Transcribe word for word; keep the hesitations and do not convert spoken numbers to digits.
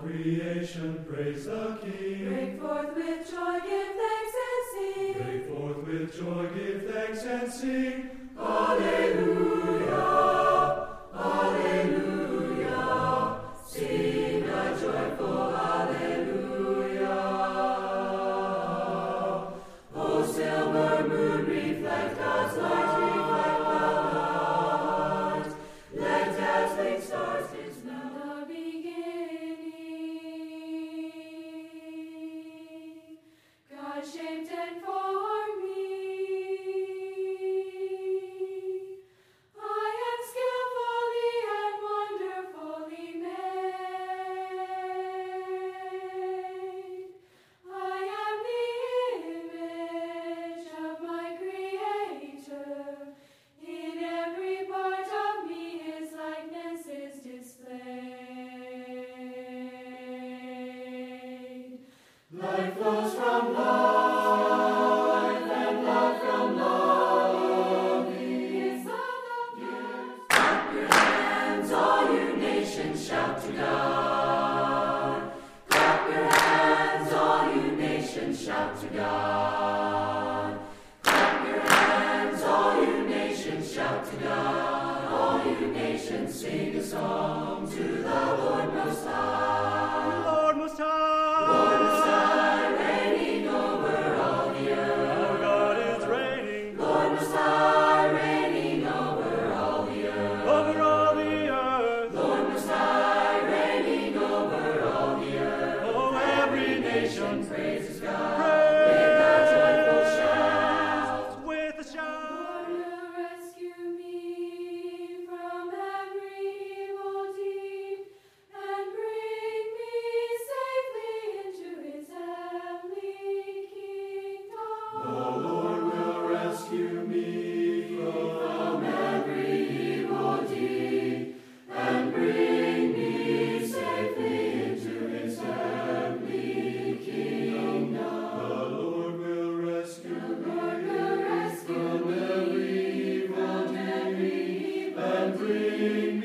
creation, praise the King. Break forth with joy, give thanks and sing. Break forth with joy, give thanks and sing. Alleluia, alleluia. Sing a joyful alleluia. O silver moon, reflect God's light, reflect the light. Let dazzling stars dismount the beginning. God shaped and formed me. I am skillfully and wonderfully made. I am the image of my Creator. In every part of me His likeness is displayed. Life flows from life, and love from love. Is the years. Clap your hands, all you nations, shout to God. Clap your hands, all you nations, shout to God. Clap your hands, all you nations, shout to God. All you nations, sing a song to the Lord Most High. Lord Most High, Lord Most High, reigning over all the earth. our God is reigning Lord Most High, reigning over all the earth. over all the earth. Lord Most High, reigning over all the earth. Oh, every nation praises God praise with a joyful shout. with a shout. Lord will rescue me from every evil deed and bring me safely into His heavenly kingdom. The Lord will rescue me from every evil deed and bring me safely into His heavenly kingdom. The Lord will rescue me from every evil deed and bring